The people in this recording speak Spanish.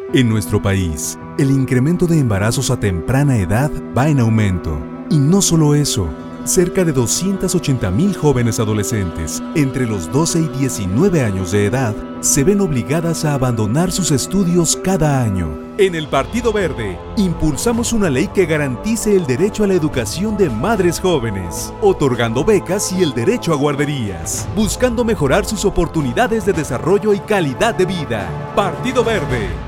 En nuestro país, el incremento de embarazos a temprana edad va en aumento. Y no solo eso, cerca de 280,000 jóvenes adolescentes entre los 12 y 19 años de edad se ven obligadas a abandonar sus estudios cada año. En el Partido Verde, impulsamos una ley que garantice el derecho a la educación de madres jóvenes, otorgando becas y el derecho a guarderías, buscando mejorar sus oportunidades de desarrollo y calidad de vida. Partido Verde.